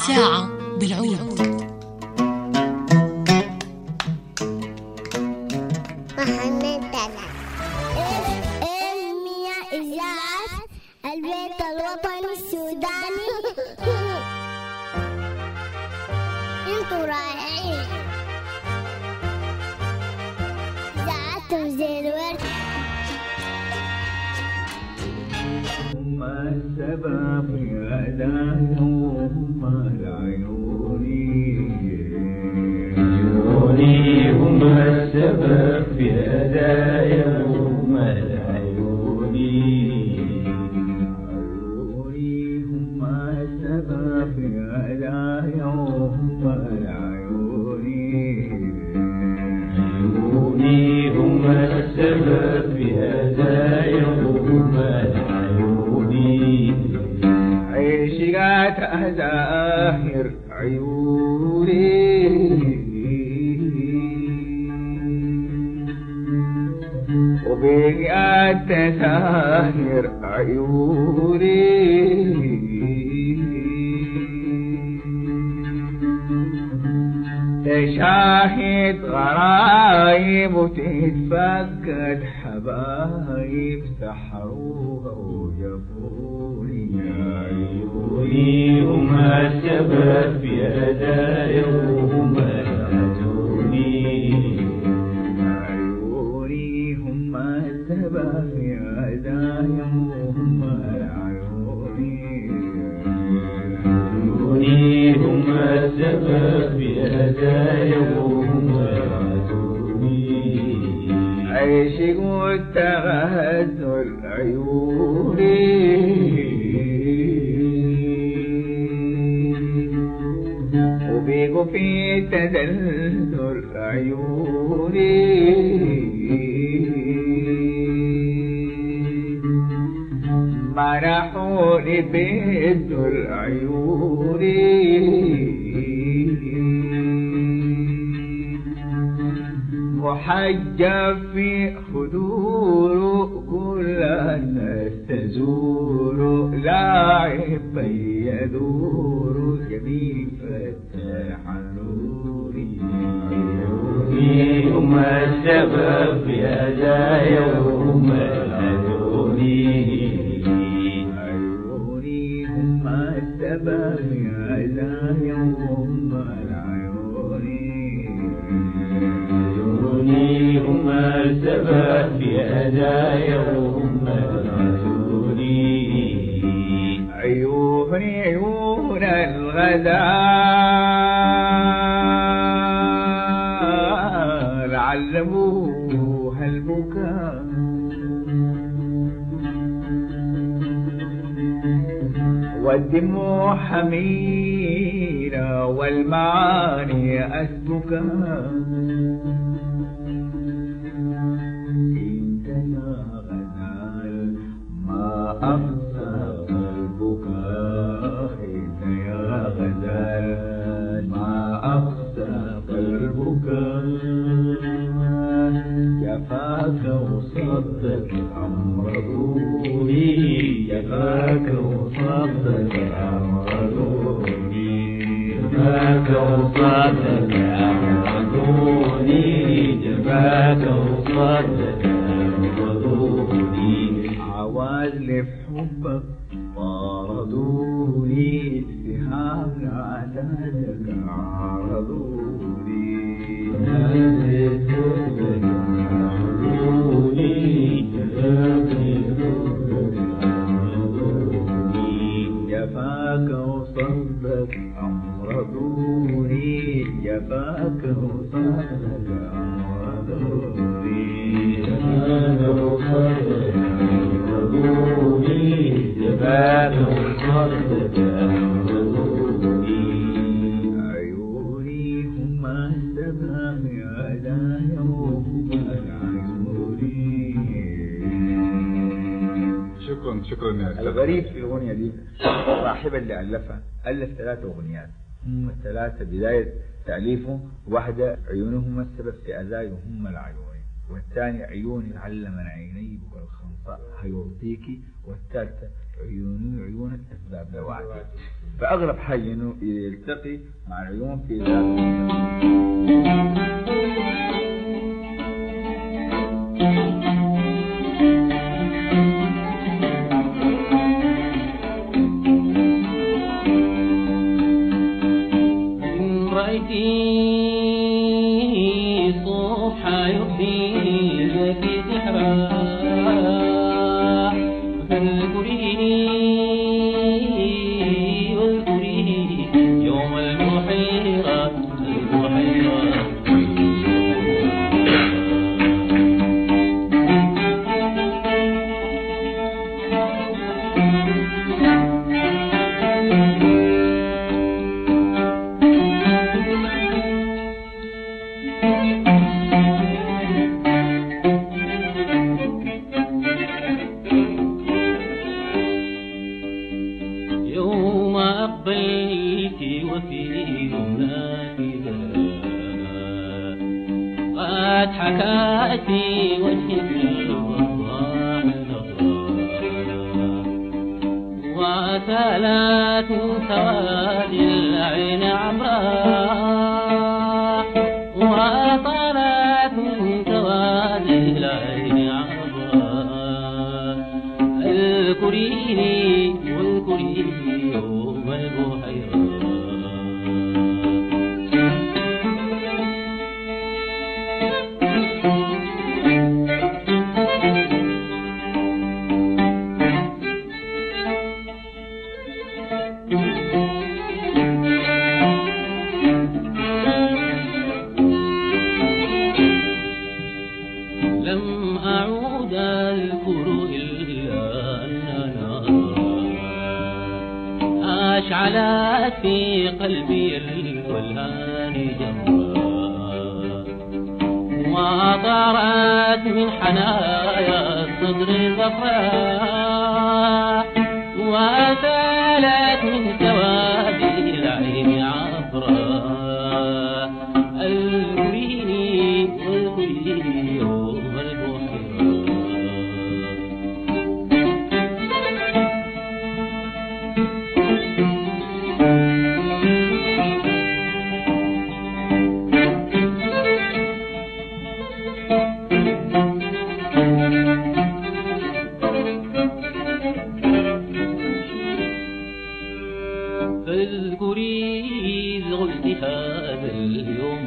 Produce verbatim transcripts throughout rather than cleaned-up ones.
ساعة بالعود. محمد دلال إذاعة البيت الوطني السوداني. انتوا رائعين. إذاعتهم زي الورد. هم السبب في هداياهم العيوني، عيوني هم السبب في هداياهم العيوني، عيوني هم السبب في هداياهم العيوني، عيوني هم السبب في هداياهم العيوني، عشقات أزاهر عيوني، وبقيت تساهر عيوني، تشاهد غرايب وتتفقد حبايب سحروها وجفوني، عيوني هم السبب في هداياهم العيوني، عيوني هم السبب في هداياهم العيوني، عيوني هم السبب في هداياهم العيوني، عيشق والتغزل عيوني، وبيقوا في تدلل عيوني، مرحوني بالذل عيوني، محجب في خدوره كل الناس تزوره، لاعب يدور جميل فتح نوري، عيوني هم السبب في هداياهم العيوني، عيوني هم السبب في هداياهم العيوني، عيوني هم السبب في هداياهم العيوني، عيوني عيون الغزال علموها البكاء، والدموع حميرة والمعاني أسبكا، انت يا غزال ما أقسى قلبك، انت يا غزال ما أقسى قلبك، جفاك وصدك أمر دوني، جفاك وصدك أمر دوني، جفاك وصدك أمر دوني، جفاك وصدك أمر دوني، عوازل في حبك طاردوني، سهام عدادك عرضوني، عوازل في حبك عرضوني، جفاك وصدك أمرضوني، جفاك وصدك أمرضوني، جفاك وصدك أمرضوني، جفاك وصدك أمرضوني، عيوني هم السبب في هداياهم العيوني. شكرا شكرا يا أستاذ. الغريب في الأغنية دي صاحب اللي ألفها ألف ثلاثة أغنيات، هم الثلاثة بداية تأليفه، واحدة عيونهم السبب في أذايهم العيوني، والثاني عيوني علمنا عيني بك الخنصاء هيرضيكي، والثالثة عيوني عيونك باب ذواتي. فأغرب حاجة إنه يلتقي مع العيون في ذات. حكاتي وجهك وسالت سواد العين عبراء وطالت سواد العين عبراء اذكريني واذكريني يوم البحيرة لم أعود أذكر إلا أننا أشعلت في قلبي الولهان جمرا وطارت من حنايا الصدر ظفرا وسالت من سواد العين عبرا اذكريني واذكريني يوم فاذكري إذ قلت هذا اليوم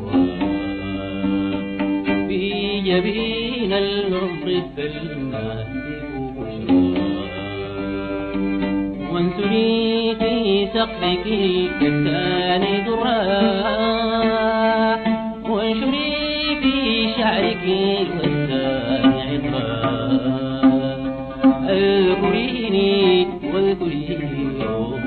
في جبين العمر فلنهدئ بشرى وانثني في سقفك الكتان درا وانشري في شعرك الوسان عطرا اذكريني واذكريني يوم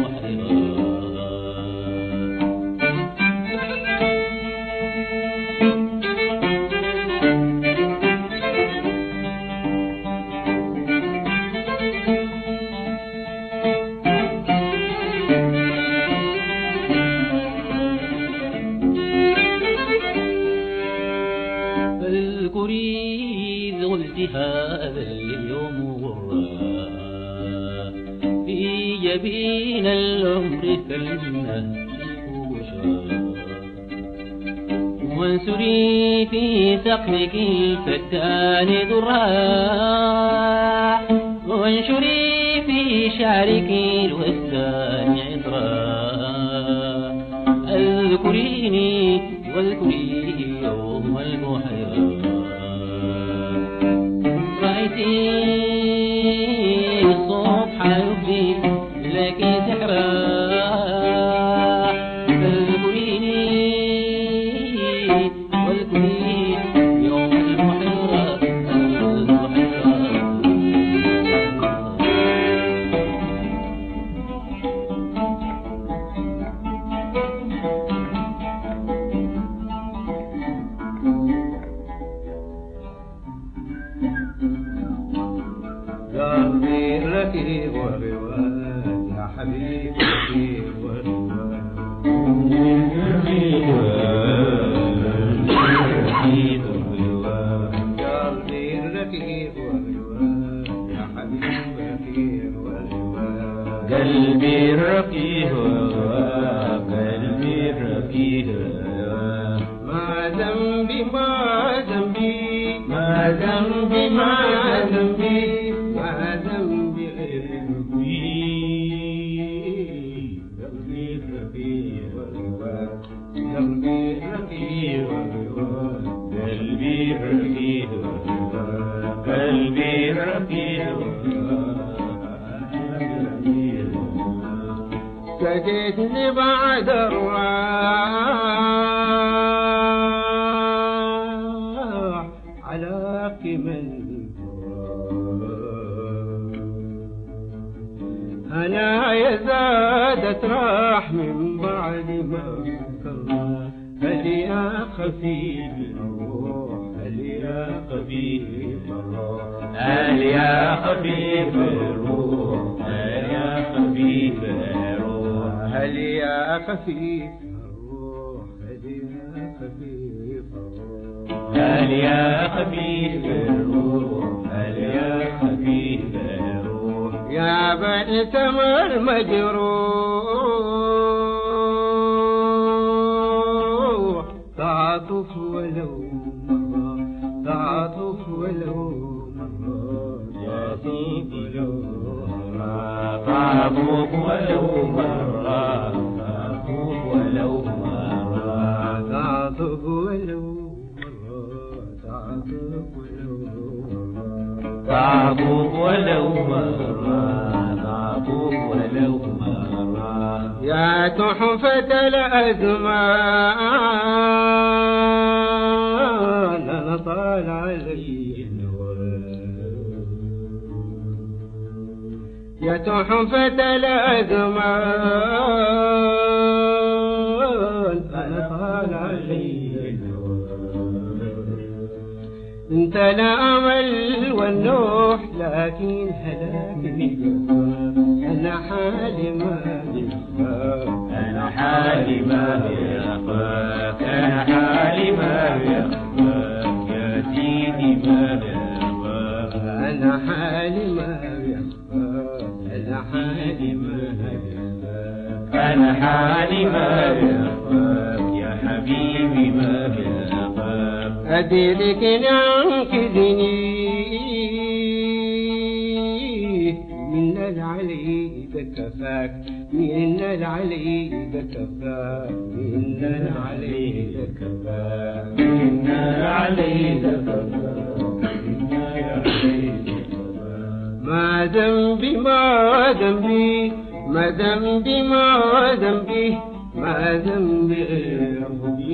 فاذكري إذ قلت هذا اليوم غرا في جبين العمر فلنهدئ بشرى وانثني في سقفك الفتان درا وانشري في شعرك الوسان عطرا اذكريني واذكريني يوم البحيرة رأيتي الصبح يبدي لك سحرا فاذكريني واذكريني يوم البحيرة قلبي ركيب والرواد يا حبيبي ركيب والرواد قلبي ركيب والرواد يا حبيبي ركيب والرواد قلبي الرقي هواه قلبي الرقي هواه ما ذنبي ما ذنبي ما ذنبي ما ذنبي ما ذنبي غير قلبي الرقي هواه قلبي الرقي هواه قلبي الرقي هواه قلبي الرقي هواه سقيتني بعد الراح على قمن أنا يا زادت راح من بعد ما صلى هل يا خفيف الروح هل يا خفيف الروح هل يا خفيف الروح هل يا خفيف الروح هل يا خفيف الروح هل يا خفيف الروح هل يا خفيف الروح هل يا خفيف الروح يا بأسم المجروح تعاطف ولو مرة تعاطف ولو مرة تعاطف ولو مرة تعاطف ولو مرة تعاطف ولو مرة تعاطف ولو مرة تعاطف ولو مرة تعاطف ولو مرة تعاطف ولو مرة يا تحفة الأزمان أنا طال علي يا تحفة الأزمان أنا طال علي انت الأمل والنوح لكن هلاكني أنا حالي ما يخفاك أنا حالي ما يخفاك أنا حالي ما يخفاك يا سيدي ما يخفاك أنا حالي ما يخفاك أنا حالي ما يخفاك أنا حالي ما يخفاك يا حبيبي ما يخفاك أدرك أنقذني من العلي كفاك من العلي كفاك من العلي كفاك من العلي كفاك ما ذنبي ما ذنبي ما ذنبي ما ذنبي ما ذنبي غير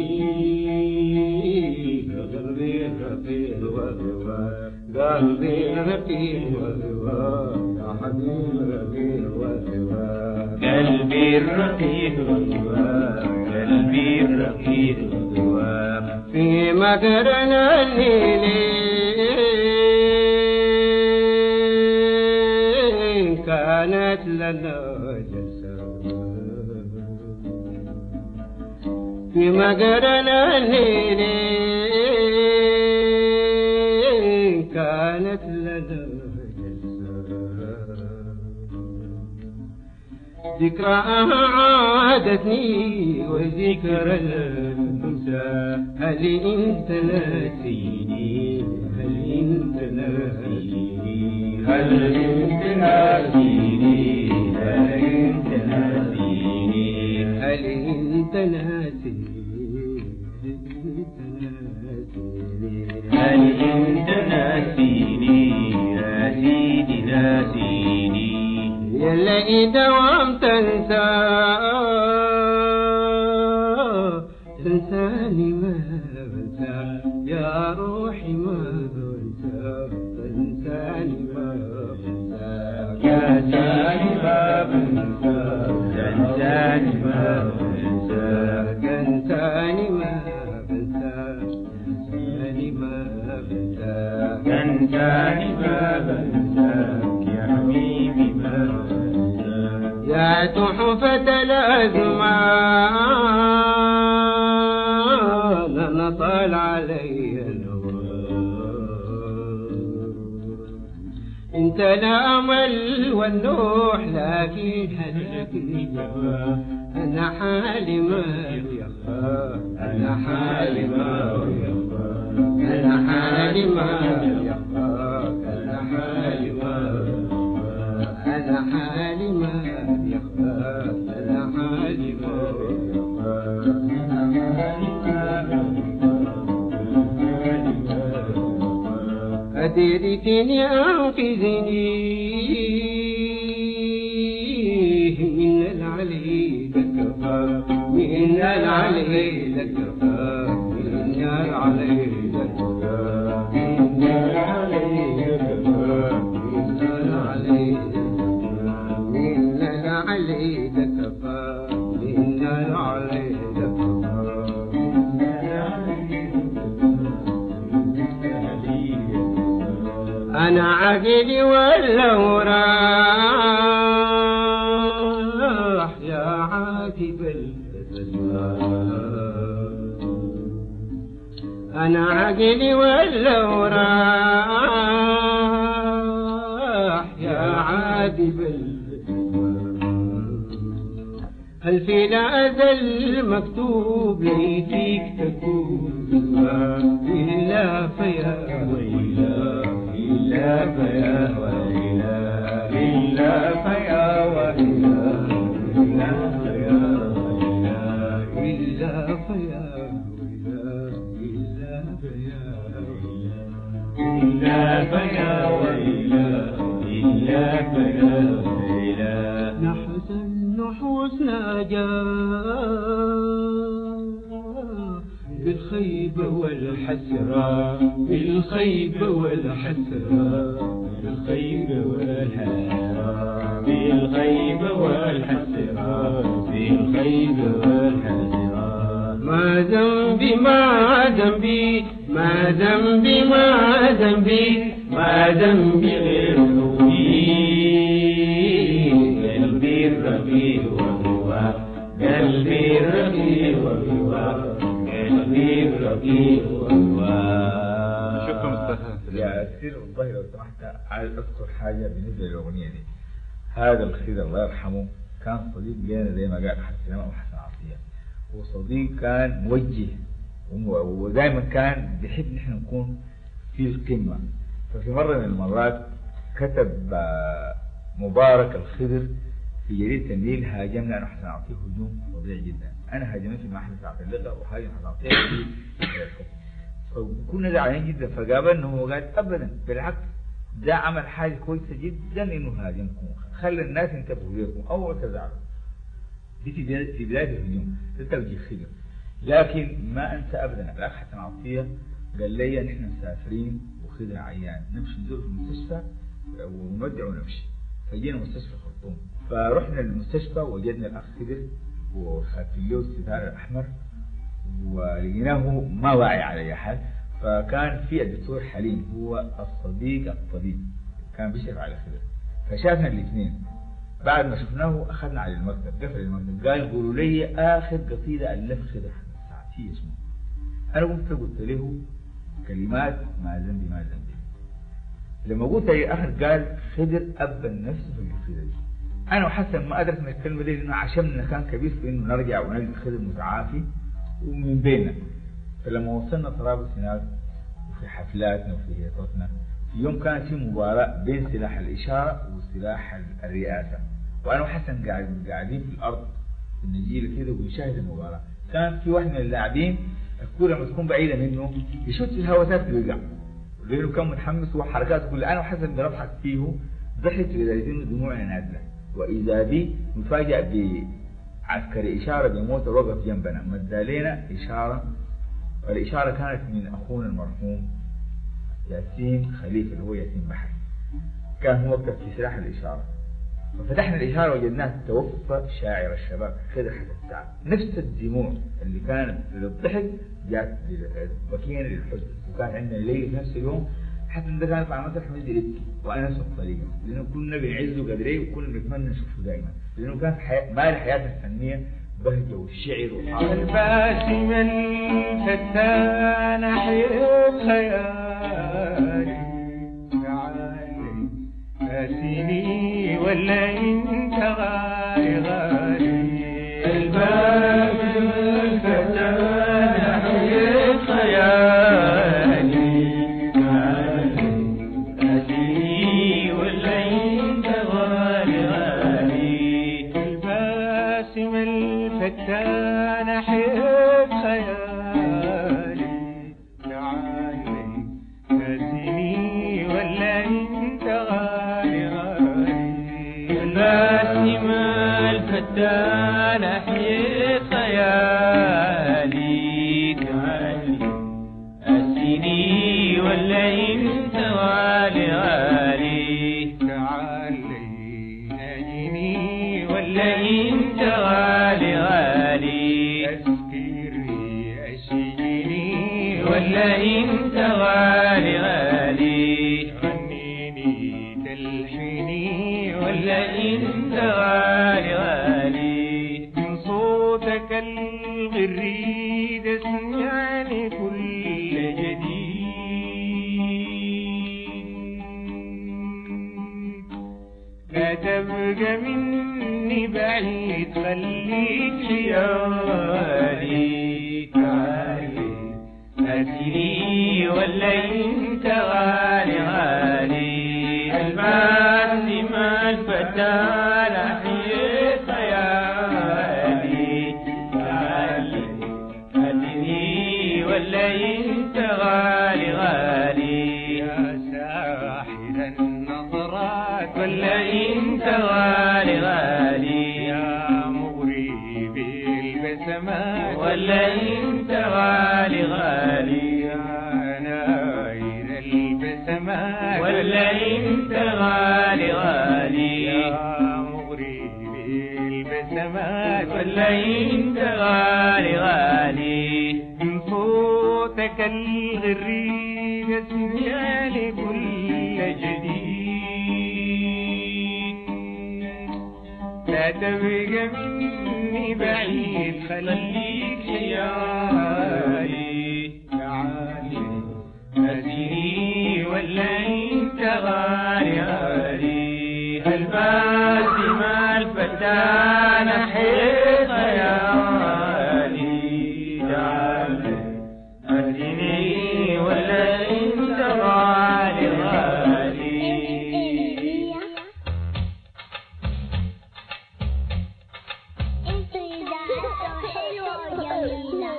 قلبي رقيق والرواق قلبي رقيق والرواق يا حبيب رقيق والرواق قلبي الرقيق والرواق قلبي الرقيق والرواق في مقرنا الليل كانت لنا جلسة في مقرنا الليل كانت لنا جلسة ذكرى عادتني وذكرى المنسى هل انت ناسيني هل انت ناسيني هل انت ناسيني هل انت ناسيني هل انت ناسيني هل انت ناسيني يا سيدي ناسيني يلا دوام تنسى تنساني ما بنسى يا روحي ما بنسى تنساني ما بنسى يا سيدي ما بنسى تنساني ما بنسى تنساني ما بنسى تنساني ما بنسى تنساني ما بنساك يا حبيبي ما بنساك يا تحفة الأزمان أنا طال علي الهوى انت الامل والنوح لكن هلك جفا انا حالي ما يخفى انا حالي ما يخفى انا حالي ما يخفى انا حالي ما يخفى انا حالي ما يخفى انا حالي ما أدركني أنقذني من العلي لكفى من العلي لكفى من العلي لكفى من العلي لكفى من العلي لكفى من العلي لكفى من العلي أنا عقلي ولا راح يا عاتب أنا عقلي ولا راح يا عاتب هل في الأزل مكتوب لي فيك تكون إلا فيا ويلا إلا فيا ويلا إلا فيا ويلا إلا فيا ويلا إلا فيا ويلا إلا فيا ويلا إلا فيا ويلا إلا فيا ويلا نحس النحوس نجاه بالخيبة والحسرة بالخيبة والحسرة بالخيبة والحسرة بالخيبة والحسرة بالخيبة والحسرة ما ذنبي ما ذنبي ما ذنبي ما ذنبي ما ذنبي غير قلبي قلبي الرقيق وهو قلبي الرقيق وهو شكرا استاذ. يا سير والله لو سمحت عايز اذكر حاجه بالنسبه للاغنيه دي. هذا الخير الله يرحمه كان صديق لنا زي ما قال حسن سلامه وحسن عطيه، وصديق كان موجه ودائما كان بيحب نحن نكون في القمه. ففي مره من المرات كتب مبارك الخضر في جريدة النيل هاجمنا أنا وحسن عطيه هجوم فظيع جدا. أنا هاجمت مع حسن ساعة اللقاء وهاجم حسن عطيه في الحكم، فكنا زعلانين جدا. فقابلنا هو قال أبدا بالعكس ده عمل حاجة كويسة جدا إنه هاجمكم، خلى الناس ينتبهوا لكم أول تزعلوا. دي في بداية في بداية الهجوم التوجيه خير. لكن ما أنسى أبدا الأخ حسن عطيه قال لي نحن مسافرين وخضر عيان نمشي نزور في المستشفى ونودع ونمشي. فجينا مستشفى خرطوم، فرحنا للمستشفى وجدنا الاخ خضر وخاتم له الستار الاحمر ولقيناه ما واعي على اي حال. فكان في الدكتور حليم هو الصديق الطبيب كان بيشرف على خضر، فشافنا الاثنين. بعد ما شفناه اخذنا على المكتب، قفل المكتب قال قولوا لي اخر قصيده الف خضر ساعتي اسمه. انا قمت قلت له كلمات ما ذنبي ما ذنبي. لما قلت لي اخر قال خضر ابا نفسه في القصيده دي. انا وحسن ما ادرك من الكلمه دي لانه عشمنا كان كبير في انه نرجع ونلقى خضر متعافي ومن بيننا. فلما وصلنا طرابلس هناك وفي حفلاتنا وفي هيصتنا في يوم كانت في مباراه بين سلاح الاشاره وسلاح الرئاسه، وانا وحسن قاعد قاعدين في الارض في النجيله كده ونشاهد المباراه. كان في واحد من اللاعبين الكوره لما تكون بعيده منه يشوت في الهواء ويقع لانه كان متحمس وحركاته كلها. انا وحسن بنضحك فيه ضحك لدرجه انه دموعنا نازله، واذا بي نفاجأ بعسكري اشاره بموت وقف جنبنا مد علينا اشاره. والاشاره كانت من اخونا المرحوم ياسين خليفه اللي هو ياسين بحر، كان هو وقف في سلاح الاشاره. ففتحنا الاشاره وجدناه توفى شاعر الشباب خضر حسن سعد. نفس الدموع اللي كانت للضحك جات بكينا للحزن. وكان عندنا ليله في نفس اليوم حسن ده كان على المسرح منزل يبكي وانا نفس الطريقه، لانه كنا بنعزه قدريه وكنا بنتمنى نشوفه دائما، لانه كان حياة مال حياتنا الفنيه بهجه والشعر وحاجه. باسما فتان احيا خيالي تعالي ناسيني ولا انت غالي غالي الباب الفتان حياة خيالي ناسيني ولا انت غالي غالي الباسم الفتان حياة خيالي تعالي ناسيني ولا انت غالي غالي الباسم الفتان حياة خيالي تعالي ناسيني ولا انت غالي غالي تعالي ناجيني ولا انت غالي غالي أسكرني أشجيني ولا انت غالي غالي غنيني تلحيني ولا انت غالي غالي من صوتك الغريد اسمعني كل جديد لا تبقى مني بعيد خليك خيالي تعالي ناسيني ولا انت غالي غالي الباسم الفتان حياة خيالي تعالي ناسيني ولا انت غالي غالي يا ساحر النظرات ولا انت غالي غالي يا مغري بالبسمات ولا انت غالي غالي يا ناير البسمات ولا انت غالي غالي يا مغري بالبسمات ولا انت غالي غالي من صوتك الغريب اسمعني كل جديد لا تبقى مني بعيد خليك خيالي تعالي ناسيني ولا انت غالي غالي الباسم الفتان حياة خيالي تعالي ناسيني ولا انت غالي غالي انت اذاعتك حلوة وجميلة.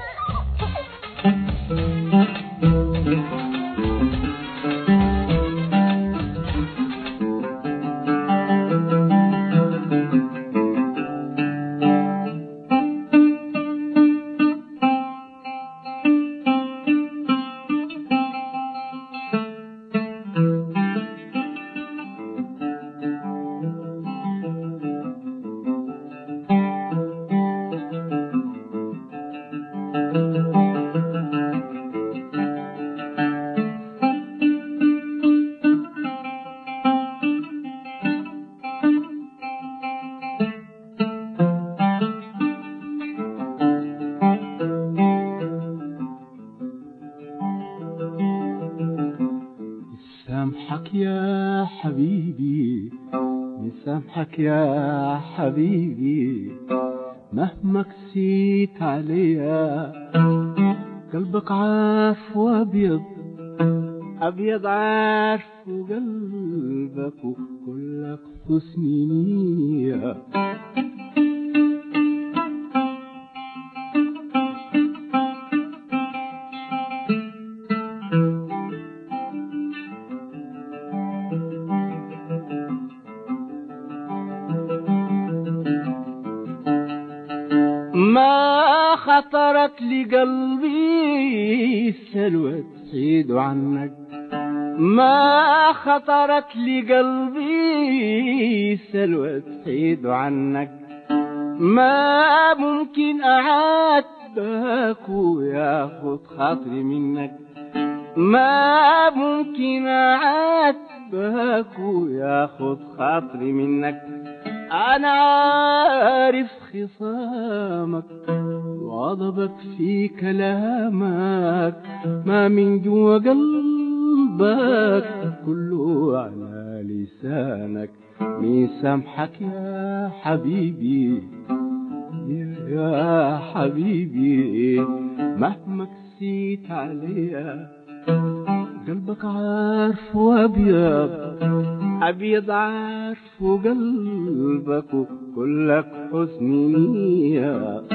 مسامحك يا حبيبي مسامحك يا حبيبي مهما كسيت عليا قلبك عارف وابيض ابيض عارف وقلبك وكلك حسن نية ما خطرت لقلبي السلوى تحيد عنك ما خطرت لقلبي السلوى تحيد عنك ما ممكن أعاتبك وياخد خاطري منك ما ممكن أعاتبك وياخد خاطري منك أنا عارف خصامك وغضبك في كلامك ما من جوا قلبك كله علالي لسانك مين سامحك يا حبيبي يا حبيبي مهما كسيت عليا قلبك عارف وابيض ابيض عارف وقلبك وكلك حسن نية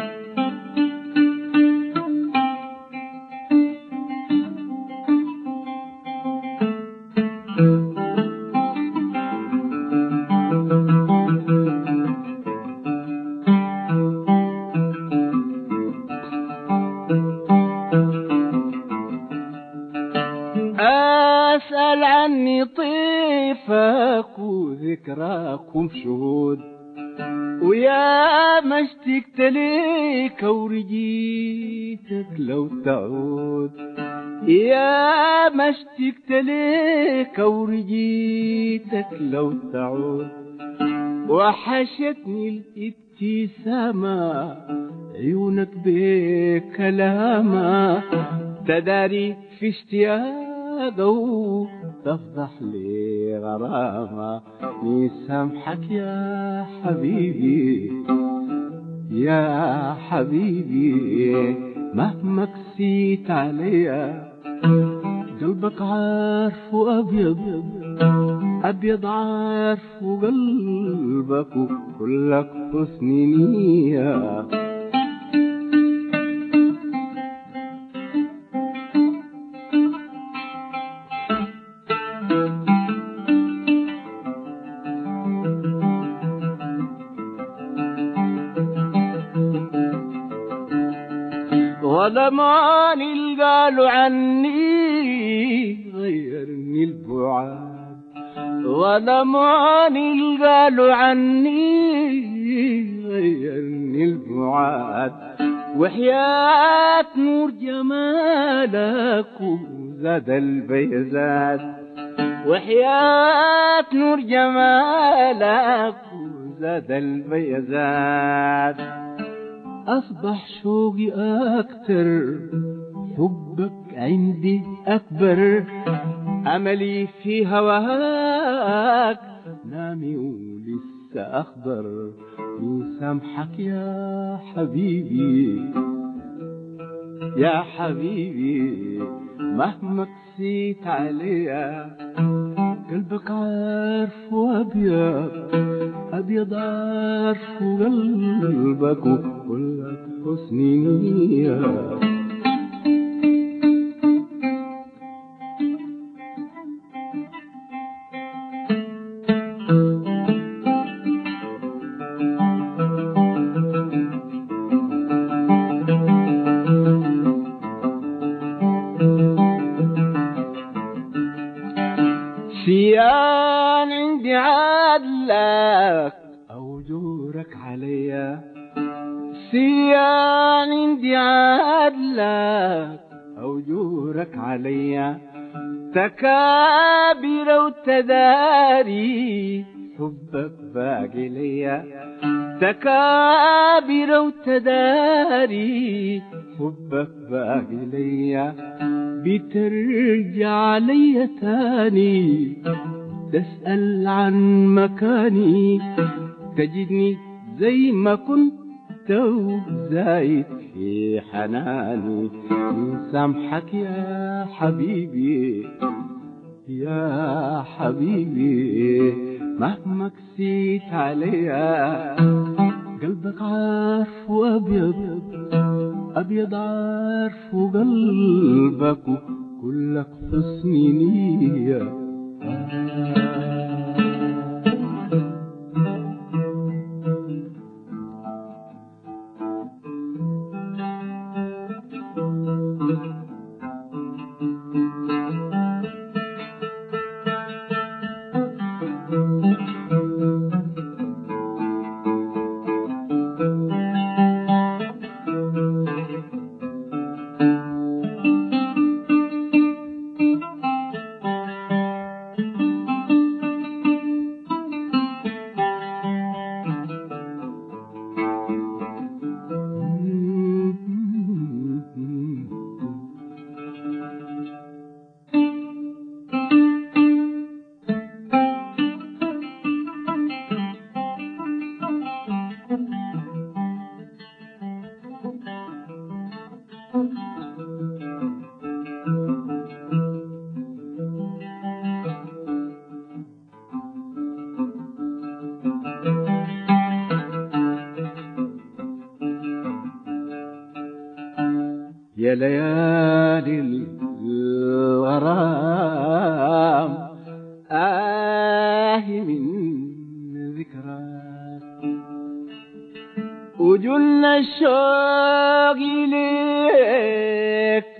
أسأل عني طيفك وذكراكم شهود ويا ما اشتقت ليك ورجيتك لو تعود يا ما اشتقت ليك ورجيتك لو تعود وحشتني الابتسامة عيونك بكلامة تداري في اشتياق تفضح لي غرامة مين سامحك يا حبيبي يا حبيبي مهما كسيت عليا قلبك عارف وابيض ابيض عارف وقلبك وكلك حسن نية ظلمان اللي قالوا عني غيرني البعاد ظلمان اللي قالوا عني غيرني البعاد وحياة نور جمالك وزاد البيزات وحياة نور جمالك وزاد البيزات أصبح شوقي أكتر حبك عندي أكبر أملي في هواك نامي ولسه أخضر مين سامحك يا حبيبي يا حبيبي مهما كسيت عليا قلبك عارف وابيض ابيض عارف وقلبك وكلك حسن نية سيان عندي عدلك أو جورك عليا سيان عندي عدلك أو جورك عليا تكابر وتداري حبك باقي ليا تكابر وتداري حبك باقي ليا بترجع ليا تاني تسأل عن مكاني تجدني زي ما كنت وزايد في حناني مين سامحك يا حبيبي يا حبيبي مهما كسيت عليا قلبك عارف وابيض ابيض عارف وقلبك كلك حسن نية يا ليالي الغرام آه من ذكراك وجلنا الشوق إليك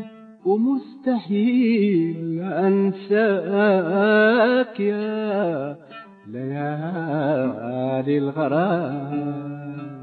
ومستحيل أنساك يا ليالي الغرام.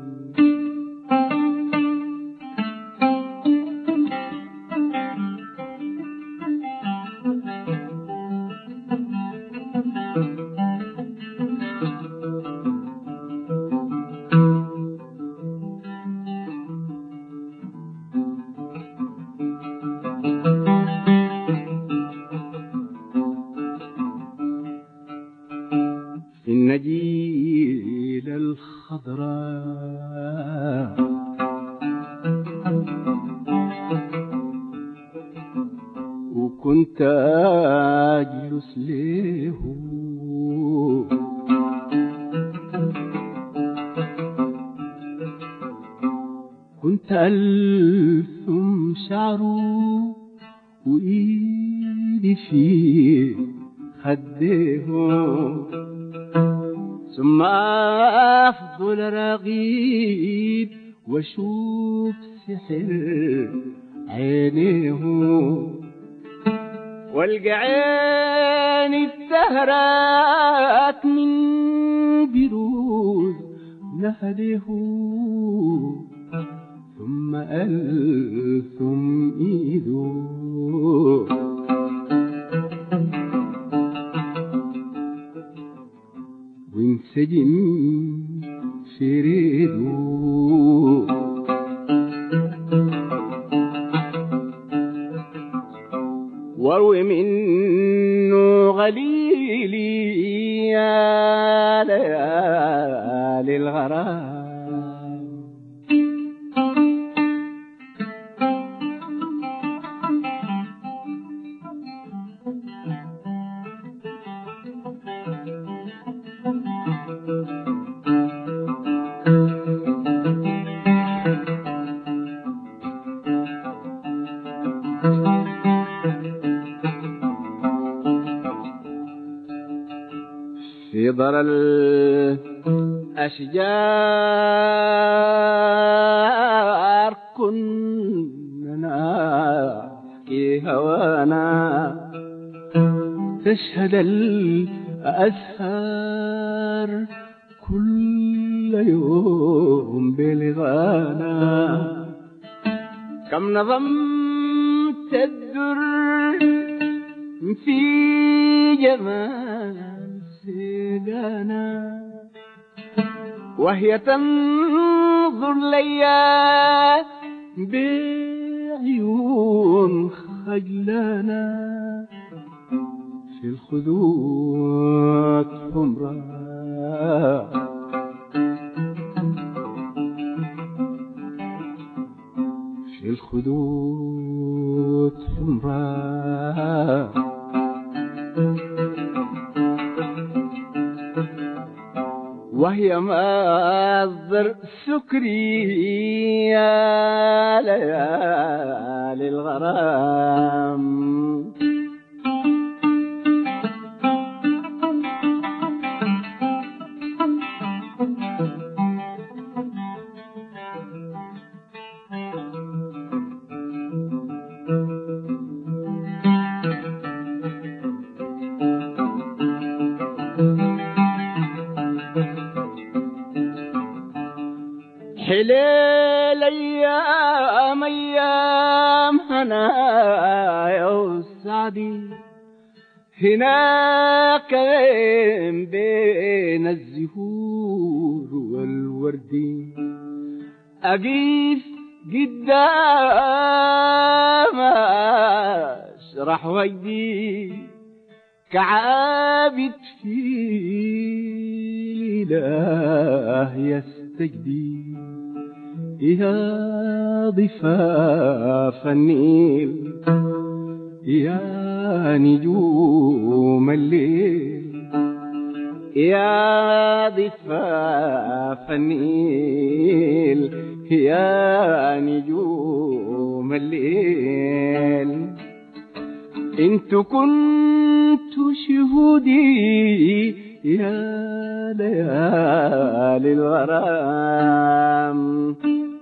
في النجيل الخضراء وكنت أجلس له كنت ألثم شعره وإيدي في خديه ثم أفضل رغيب وأشوف سحر عينيه والقى عيني اتهرت من بروز نهده ثم ألثم إيده وانسجم في ريده واروي منه غليلي يا ليالي الغرام. في ضر الأشجار كنا نحكي هوانا تشهد الأزهار كل يوم بلغانا كم نظمت الدر في جمال سيدانا وهي تنظر ليا بعيون خجلانا في الخدود حمراء في الخدود حمراء وهي مصدر سكري يا ليالي الغرام. حليل أيام أيام هنايا وسعدي هناك بين الزهور والورد أقيف قدام أشرح وجدي كعابد في إله يستجدي يا ضفاف النيل يا نجوم الليل يا ضفاف النيل يا نجوم الليل انت كنت شهودي يا ليالي الغرام.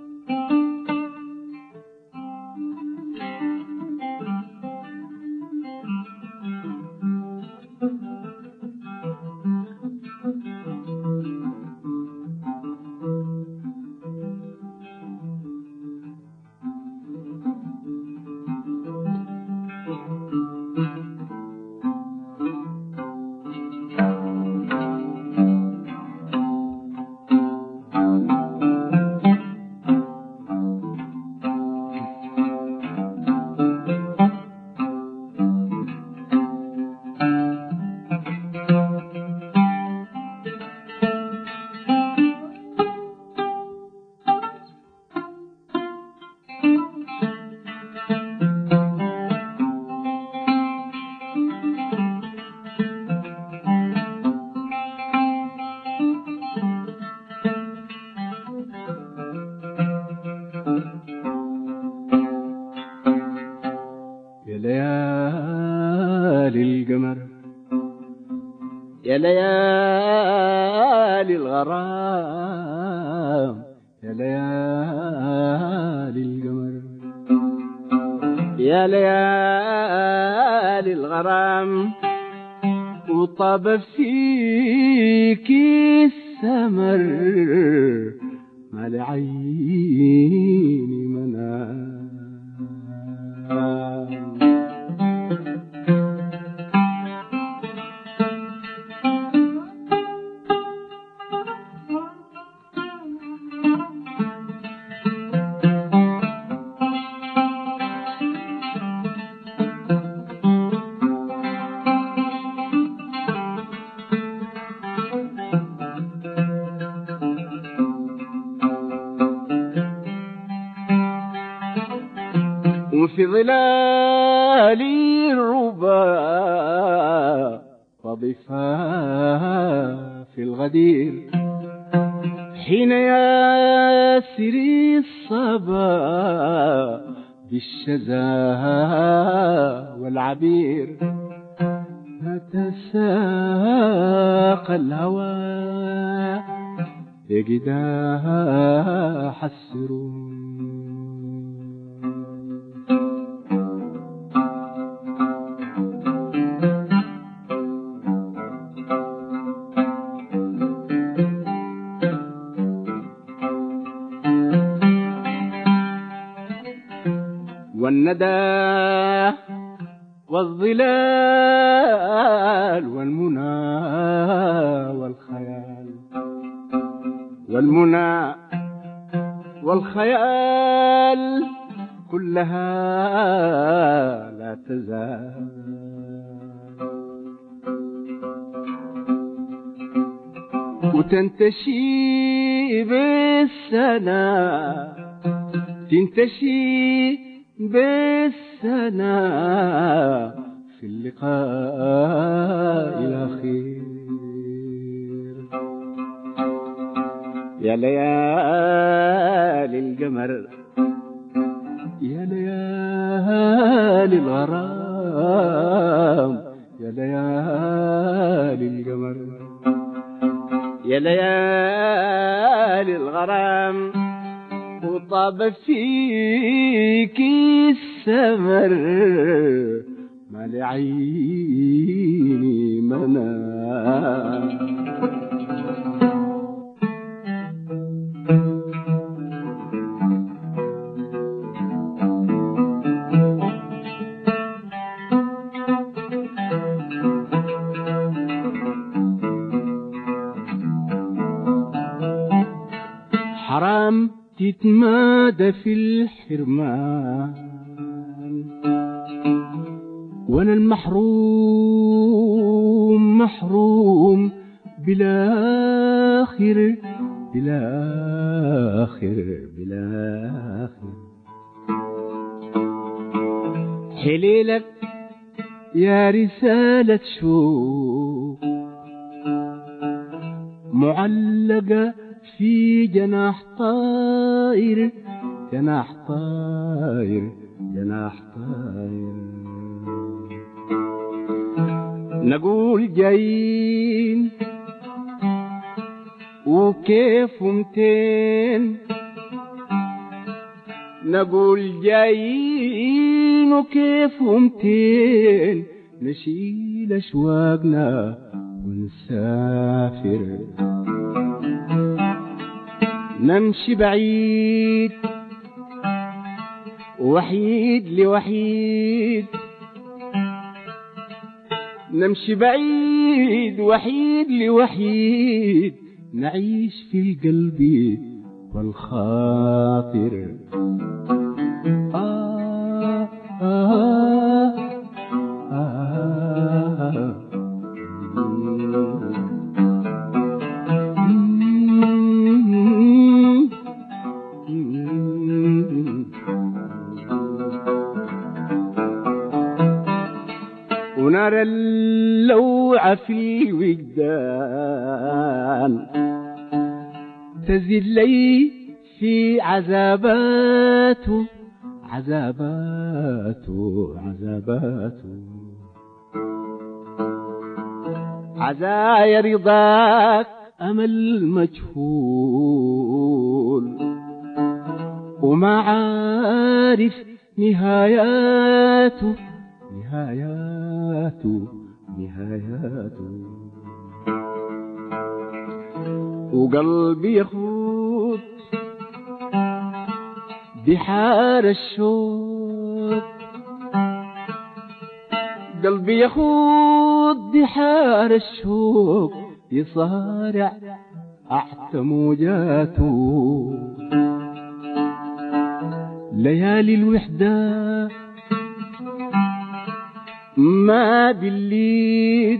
يا ليالي القمر يا ليالي الغرام يا ليالي القمر يا ليالي الغرام وطاب فيك السمر ما لعيني منام. وفي ظلال الربا وضفاف الغدير حين يسري الصبا بالشذا والعبير تساقى الهوى يجداح السرور. والندى والظلال والمنى والخيال والمنى والخيال كلها لا تزال وتنتشي بالسنة تنتشي بالسنة في اللقاء الأخير. يا ليالي القمر يا ليالي الغرام يا ليالي القمر يا ليالي الغرام وطاب فيك السمر ما لعيني منام. حرام تتمادى في الحرمان وانا المحروم محروم بلا آخر بلا آخر بلا آخر. حليلك يا رسالة شوق معلقة في جناح طائر جناح طائر جناح طاير. نقول جايين وكيف متين، نقول جايين وكيف متين، نشيل أشواقنا ونسافر. نمشي بعيد وحيد لوحيد، نمشي بعيد وحيد لوحيد، نعيش في القلب والخاطر. آه آه آه ونرى اللوعة في الوجدان تزيد لي في عذاباته عذاباته عذاباته. عزايا رضاك أمل مجهول، وما عارف نهاياته نهاياته نهاياته. وقلبي يخوض بحار الشوق، قلبي يخوض بحار الشوق، يصارع أحت موجاته. ليالي الوحدة ما بالليل،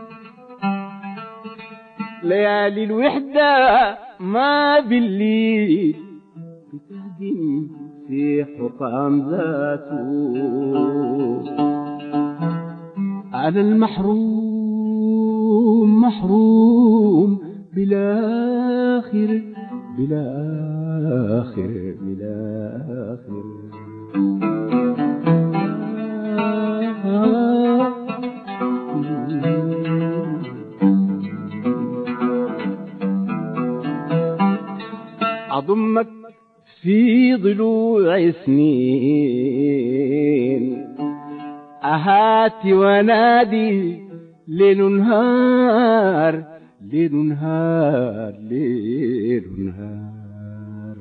ليالي الوحدة ما بالليل، بتهدم في حطام ذاته. أنا المحروم محروم بلا آخر بلا آخر بلا آخر. أضمك في ضلوع سنين، أهاتي ونادي ليل نهار ليل نهار ليل نهار.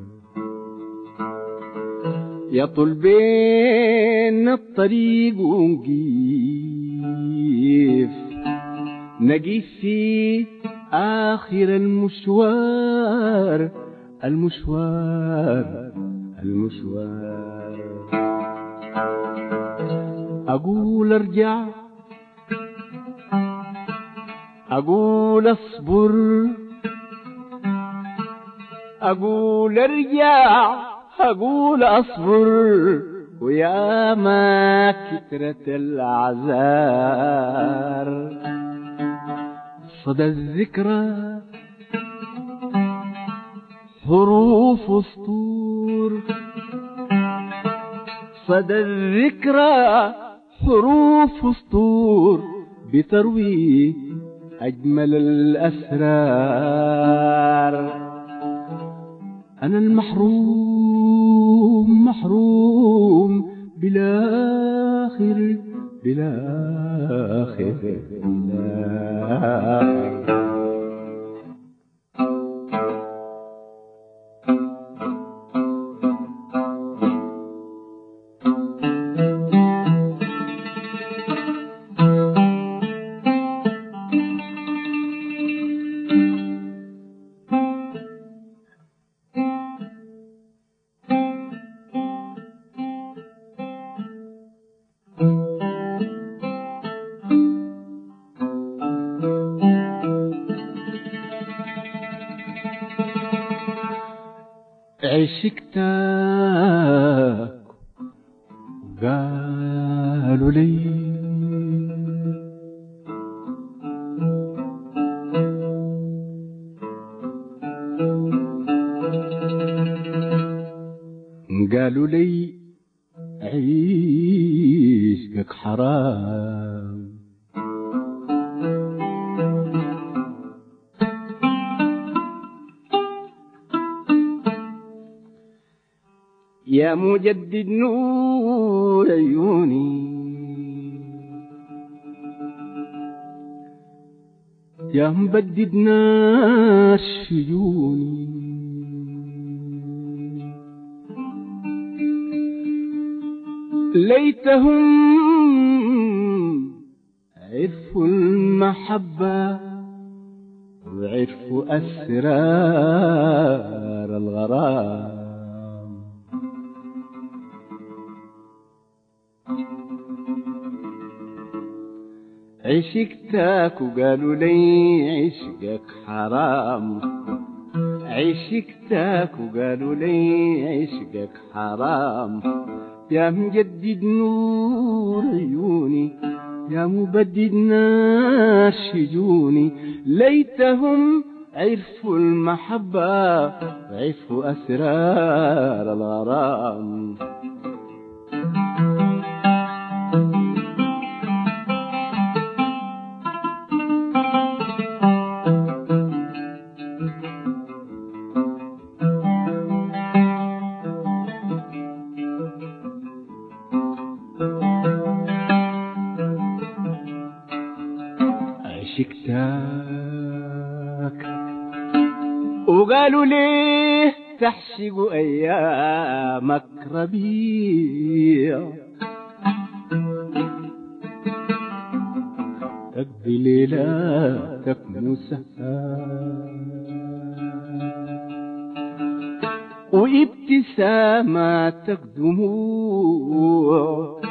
يطول بين الطريق ونقيف، نقيف في آخر المشوار المشوار المشوار. أقول أرجع أقول أصبر، أقول أرجع أقول أصبر، ويا ما كترت الأعذار. صدى الذكرى حروف أسطور، صدى الذكرى حروف أسطور، بتروي أجمل الأسرار. أنا المحروم محروم بلا آخر بلا آخر بلا آخر. عشقتك قالوا لي قالوا لي عيشك حرام. يا مجدد نور عيوني، يا مبدد نار شجوني، ليتهم عرفوا المحبة وعرفوا أسرار الغرام. عشقتك وقالوا لي عشقك حرام، عشقتك وقالوا لي عشقك حرام. يا مجدد نور عيوني، يا مبدد نار شجوني، ليتهم عرفوا المحبة وعرفوا أسرار الغرام. عشقتك وقالوا ليه تحشق أيامك ربيع، تقضي ليلاتك مسهر وابتساماتك دموع،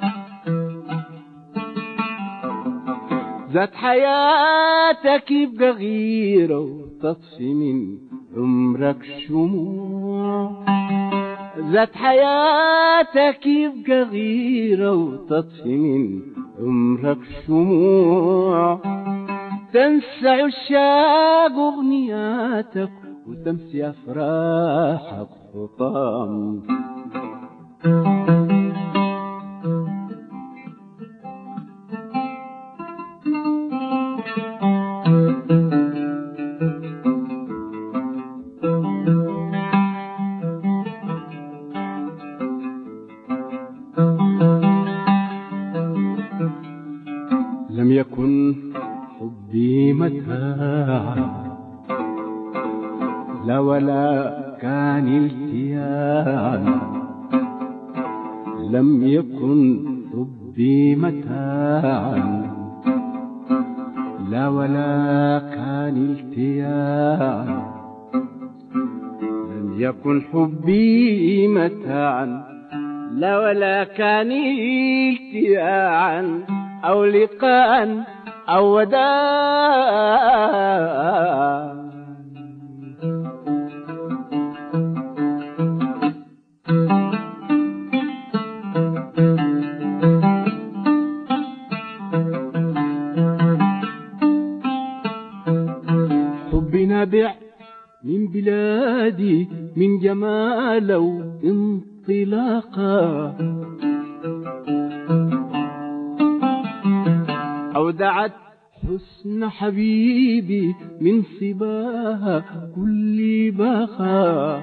ذات حياتك يبقى غيرة وتطفي من عمرك شموع، ذات حياتك يبقى غيرة وتطفي من عمرك شموع، تنسى عشاق أغنياتك وتمسي أفراحك خطام. لم يكن حبي متاعا، لا ولا كان التياعا، لم يكن حبي متاعا، لا ولا كان التياعا، لم يكن حبي متاعا، لا ولا كان التياعا، أو لقاء أو وداع. حبي نابع من بلادي، من جماله وانطلاقه، أودعت حسن حبيبي من صباها كل بخا،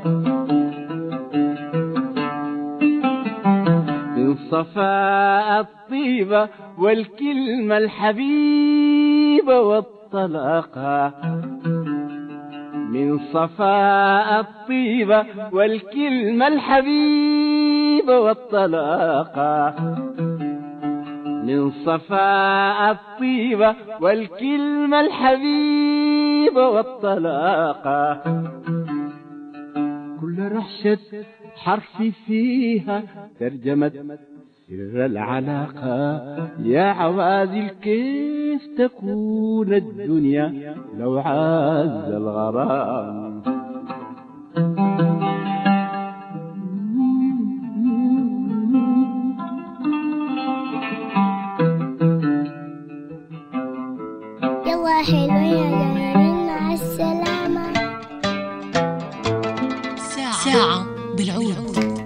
من صفاء الطيبة والكلمة الحبيبة والطلاقة، من صفاء الطيبة والكلمة الحبيبة والطلاقة، من صفاء الطيبة والكلمة الحبيبة والطلاقة. كل رحشة حرف فيها ترجمت سر العلاقة. يا عوازل كيف تكون الدنيا لو عز الغرام. يلا حلوين يا جميلين، مع السلامة. ساعة بالعود.